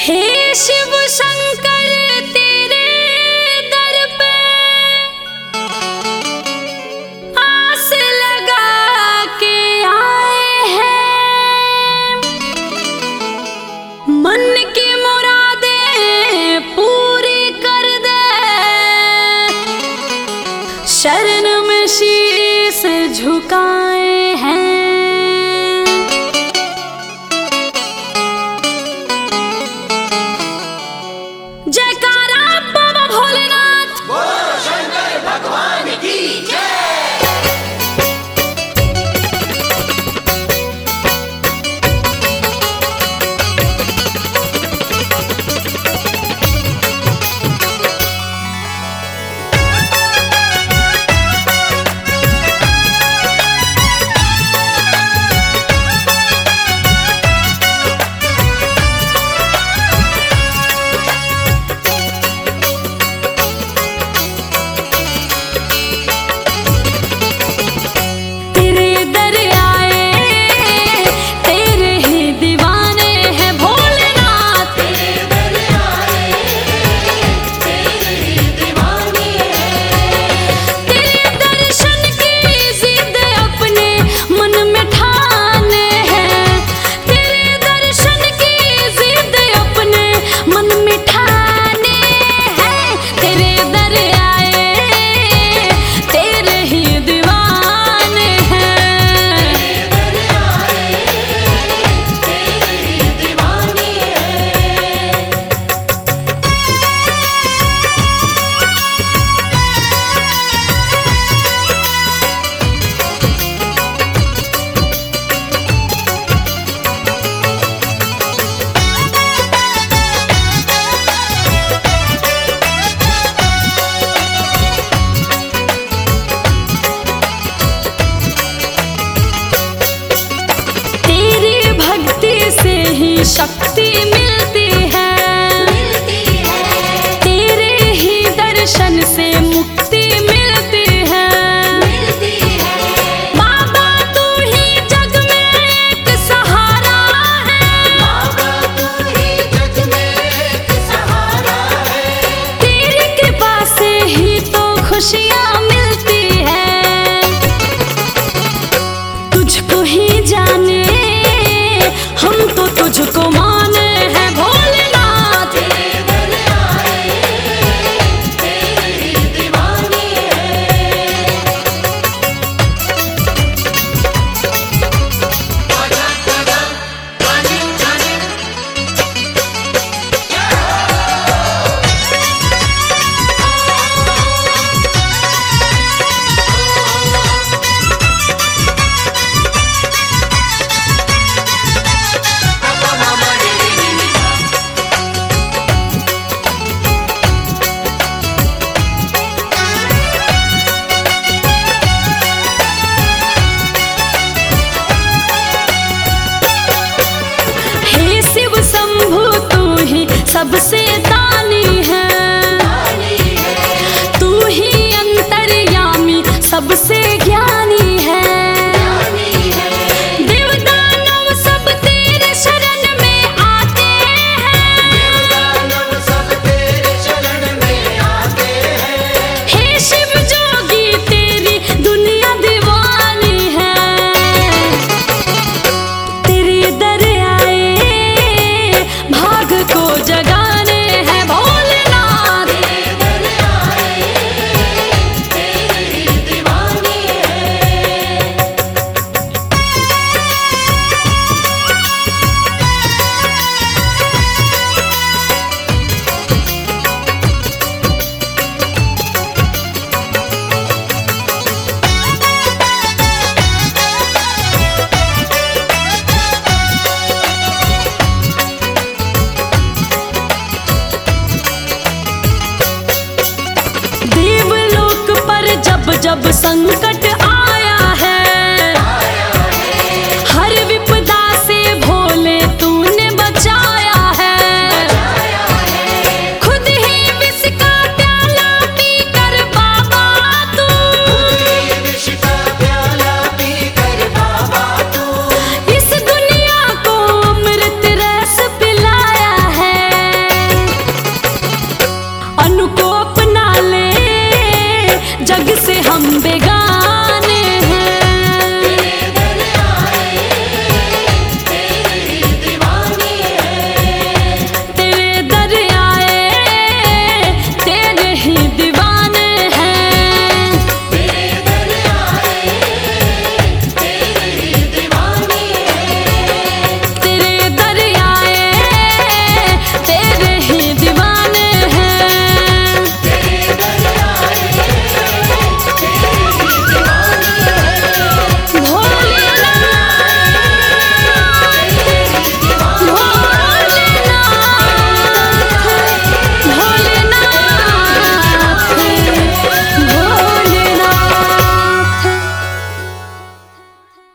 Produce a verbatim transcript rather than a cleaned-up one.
हे शिव शंकर तेरे दर पे आस लगा के आए हैं, मन की मुरादें पूरी कर दे, शरण में शीस झुकाए हैं। जयकारा बाबा भोलेनाथ, बोलो शंकर भगवान की जय। शक्ति मिलती है, मिलती है। तेरे ही दर्शन से मुक्ति मिलती है, मिलती है। बाबा तू ही जग में एक सहारा है, बाबा तू ही जग में एक सहारा है। तेरी कृपा से ही तो खुशियाँ मिलती है, तुझको ही जाने हम तो तुझको माने हैं भोलेनाथ। तेरे आए तेरी दीवानी है। आजा आजा जाने जाने सबसे दानी है, तू ही अंतर्यामी सबसे ज्ञानी है। देवदानव सब तेरे शरण में आते हैं, देवदानव सब तेरे शरण में आते हैं। हे शिव जोगी तेरी दुनिया दीवानी है, तेरे दर आए भाग को जगाने हैं भोलेनाथ। तेरे आए तेरी दीवानी है। देवलोक पर जब जब संकट